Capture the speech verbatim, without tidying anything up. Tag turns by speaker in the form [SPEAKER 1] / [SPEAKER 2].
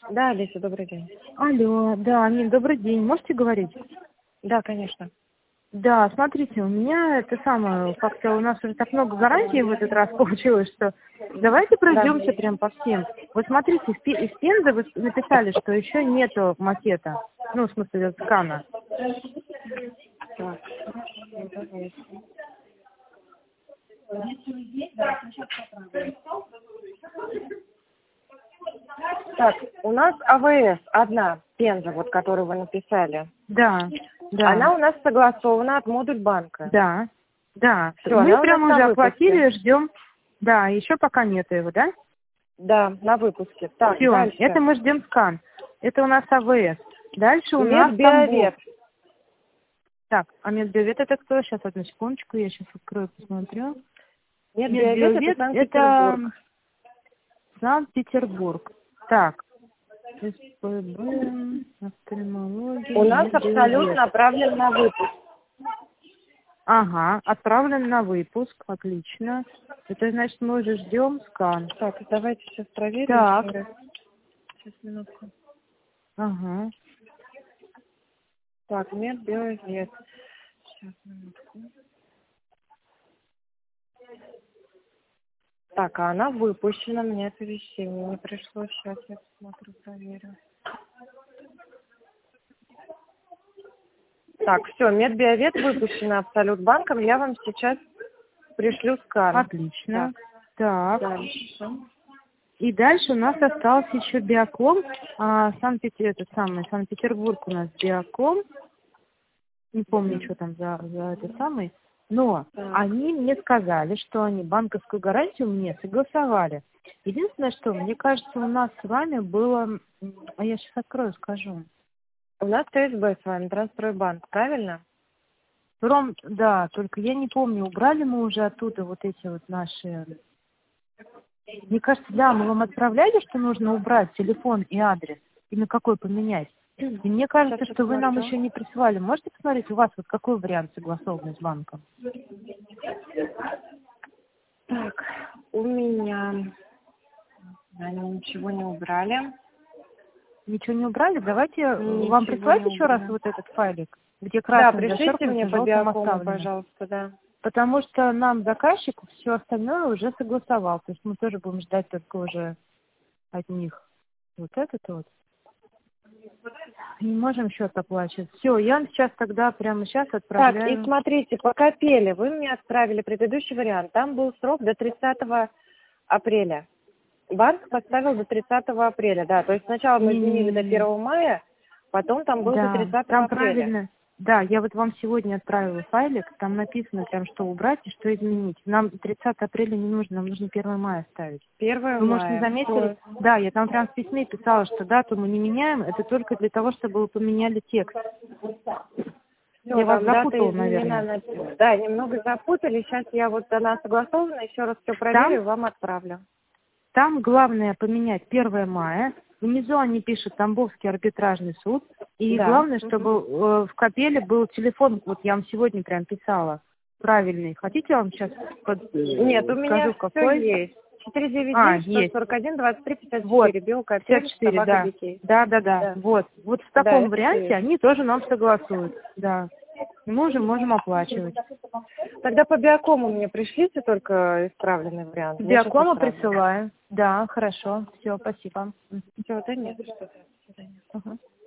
[SPEAKER 1] Да, Олеся, добрый день.
[SPEAKER 2] Алло, да, Нин, добрый день. Можете говорить?
[SPEAKER 1] Да, конечно.
[SPEAKER 2] Да, смотрите, у меня это самое, как-то у нас уже так много гарантий в этот раз получилось, что давайте пройдемся прям по всем. Вот смотрите, из Пи- из Пензы вы написали, что еще нету макета, ну, в смысле, скана.
[SPEAKER 1] Так. Так, у нас АВС одна, Пенза, вот которую вы написали.
[SPEAKER 2] Да, да.
[SPEAKER 1] Она у нас согласована от модуль банка.
[SPEAKER 2] Да, да.
[SPEAKER 1] Всё,
[SPEAKER 2] Мы
[SPEAKER 1] она у
[SPEAKER 2] прямо
[SPEAKER 1] нас
[SPEAKER 2] уже
[SPEAKER 1] на
[SPEAKER 2] оплатили,
[SPEAKER 1] выпуске.
[SPEAKER 2] ждем. Да, еще пока нету его, да?
[SPEAKER 1] Да, на выпуске. Так,
[SPEAKER 2] Все,
[SPEAKER 1] дальше.
[SPEAKER 2] это мы ждем скан. Это у нас АВС. Дальше у нас Тамбов.
[SPEAKER 1] Медбиовет.
[SPEAKER 2] Так, а медбиовет это кто? Сейчас, одну секундочку, я сейчас открою, посмотрю.
[SPEAKER 1] Медбиовет это Санкт-Петербург.
[SPEAKER 2] Санкт-Петербург. Так, СПБ, офтальмология,
[SPEAKER 1] У нас
[SPEAKER 2] медбиовет.
[SPEAKER 1] абсолютно направлен на выпуск.
[SPEAKER 2] Ага, отправлен на выпуск, отлично. Это значит, мы уже ждем скан.
[SPEAKER 1] Так, давайте сейчас проверим.
[SPEAKER 2] Так.
[SPEAKER 1] еще раз. Сейчас, минутку.
[SPEAKER 2] Ага.
[SPEAKER 1] Так, медбиовет. Сейчас, минутку. Так, а она выпущена, мне оповещение не пришло. Сейчас я посмотрю, проверю. Так, все, медбиовет выпущена Абсолют банком. Я вам сейчас пришлю скан.
[SPEAKER 2] Отлично. Так.
[SPEAKER 1] Дальше.
[SPEAKER 2] И дальше у нас остался еще Биоком. А, Санкт-Петербург, этот самый, Санкт-Петербург у нас Биоком. Не помню, что там за, за это самый. Но
[SPEAKER 1] Так.
[SPEAKER 2] они мне сказали, что они банковскую гарантию мне согласовали. Единственное, что, мне кажется, у нас с вами было... А я сейчас открою, скажу.
[SPEAKER 1] У нас ТСБ с вами, Трансстройбанк, правильно?
[SPEAKER 2] Ром, да, только я не помню, убрали мы уже оттуда вот эти вот наши... Мне кажется, да, мы вам отправляли, что нужно убрать телефон и адрес, и на какой поменять. И мне кажется,
[SPEAKER 1] Сейчас
[SPEAKER 2] что вы нам
[SPEAKER 1] посмотрю.
[SPEAKER 2] еще не присылали. Можете посмотреть, у вас вот какой вариант согласованный с банком?
[SPEAKER 1] Так, у меня... Они ничего не убрали.
[SPEAKER 2] Ничего не убрали? Давайте
[SPEAKER 1] Ничего
[SPEAKER 2] вам прислать
[SPEAKER 1] не
[SPEAKER 2] еще раз
[SPEAKER 1] убрали.
[SPEAKER 2] вот этот файлик, где
[SPEAKER 1] Да,
[SPEAKER 2] красным
[SPEAKER 1] пришлите
[SPEAKER 2] зачеркнуто,
[SPEAKER 1] мне по
[SPEAKER 2] желтым
[SPEAKER 1] биокому,
[SPEAKER 2] оставлено.
[SPEAKER 1] пожалуйста, да.
[SPEAKER 2] Потому что нам заказчик все остальное уже согласовал. То есть мы тоже будем ждать только уже от них вот этот вот. Не можем счет оплачивать. Все, я вам сейчас тогда прямо сейчас
[SPEAKER 1] Так,
[SPEAKER 2] отправляю.
[SPEAKER 1] и смотрите, по копели вы мне отправили предыдущий вариант. Там был срок до тридцатого апреля. Банк поставил до тридцатого апреля, да. То есть сначала мы изменили до
[SPEAKER 2] Не-не-не.
[SPEAKER 1] первого мая, потом там был до
[SPEAKER 2] Да,
[SPEAKER 1] тридцатого
[SPEAKER 2] там
[SPEAKER 1] апреля.
[SPEAKER 2] правильно. Да, я вот вам сегодня отправила файлик, там написано прям, что убрать и что изменить. Нам тридцатого апреля не нужно, нам нужно первое мая ставить.
[SPEAKER 1] первое
[SPEAKER 2] Вы, может, не
[SPEAKER 1] мая.
[SPEAKER 2] заметили? Да, я там прям в письме писала, что дату мы не меняем, это только для того, чтобы вы поменяли текст.
[SPEAKER 1] Всё,
[SPEAKER 2] Я вас
[SPEAKER 1] там дата
[SPEAKER 2] запутала,
[SPEAKER 1] изменена
[SPEAKER 2] наверное.
[SPEAKER 1] на- Да, немного запутали. Сейчас я вот она согласована, еще раз все проверю
[SPEAKER 2] Там,
[SPEAKER 1] и вам отправлю.
[SPEAKER 2] там главное поменять первое мая. Внизу они пишут Тамбовский арбитражный суд. И
[SPEAKER 1] Да.
[SPEAKER 2] главное, чтобы э, в копеле был телефон, вот я вам сегодня прям писала, правильный. Хотите, я вам сейчас под,
[SPEAKER 1] Нет, у меня
[SPEAKER 2] скажу,
[SPEAKER 1] все
[SPEAKER 2] какой?
[SPEAKER 1] есть. четыре девять
[SPEAKER 2] А,
[SPEAKER 1] девять
[SPEAKER 2] есть.
[SPEAKER 1] сто сорок один двадцать три пятьдесят
[SPEAKER 2] Вот,
[SPEAKER 1] четыре. Белка,
[SPEAKER 2] пятьдесят четыре,
[SPEAKER 1] собака,
[SPEAKER 2] да.
[SPEAKER 1] детей.
[SPEAKER 2] Да, да, да.
[SPEAKER 1] Да.
[SPEAKER 2] Вот. Вот в
[SPEAKER 1] Да,
[SPEAKER 2] таком
[SPEAKER 1] это
[SPEAKER 2] варианте
[SPEAKER 1] есть.
[SPEAKER 2] они тоже нам согласуют. Да. И мы уже можем оплачивать.
[SPEAKER 1] Тогда по биокому мне пришлите только исправленный вариант. Я щас
[SPEAKER 2] Биокома
[SPEAKER 1] отправлю.
[SPEAKER 2] присылаю. Да, хорошо. Все, спасибо.
[SPEAKER 1] Всё, да нет, что-то. До свидания.
[SPEAKER 2] Ага.